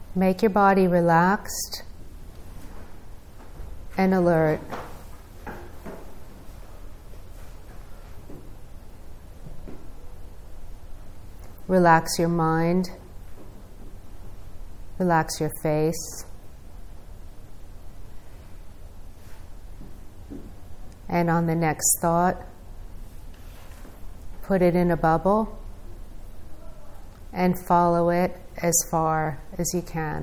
Make your body relaxed and alert. Relax your mind. Relax your face. And on the next thought, put it in a bubble and follow it as far as you can.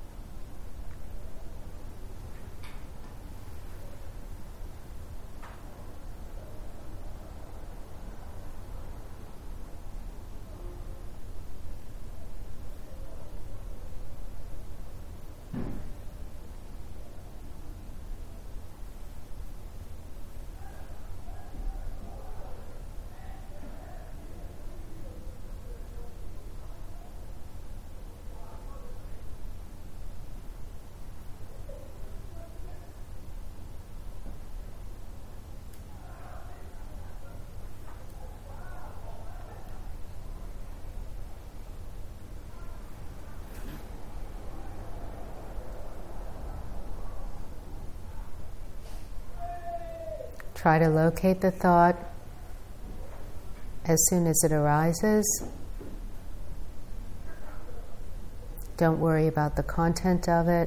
Try to locate the thought as soon as it arises. Don't worry about the content of it.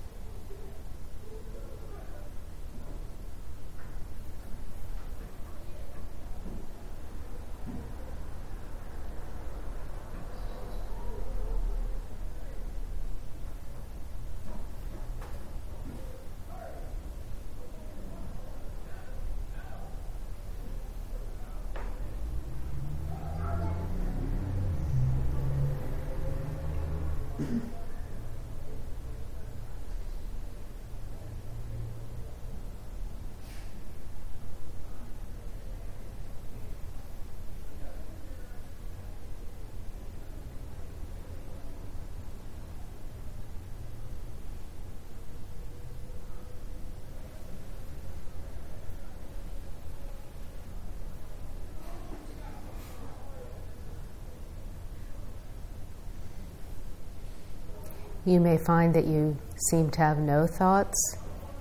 You may find that you seem to have no thoughts.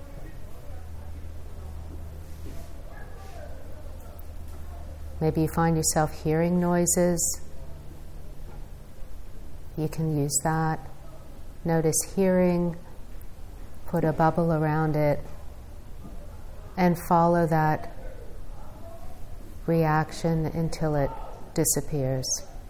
Maybe you find yourself hearing noises. You can use that. Notice hearing, put a bubble around it, and follow that reaction until it disappears.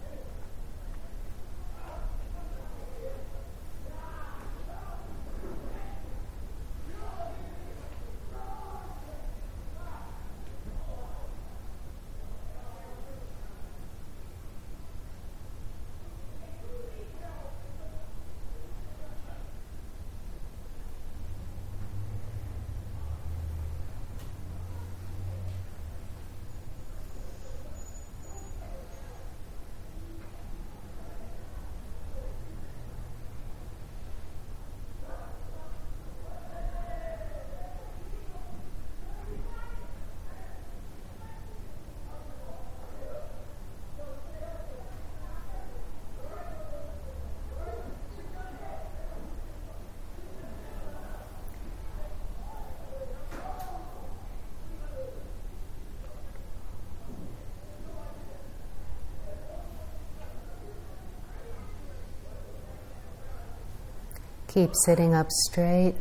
Keep sitting up straight.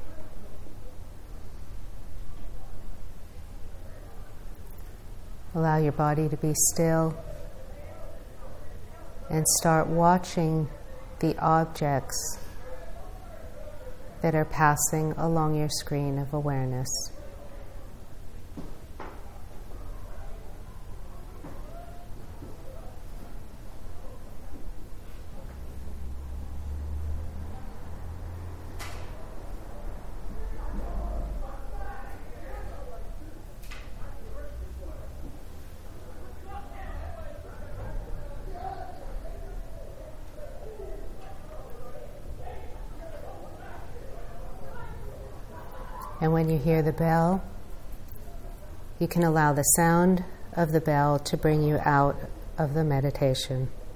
Allow your body to be still. And start watching the objects that are passing along your screen of awareness. And when you hear the bell, you can allow the sound of the bell to bring you out of the meditation.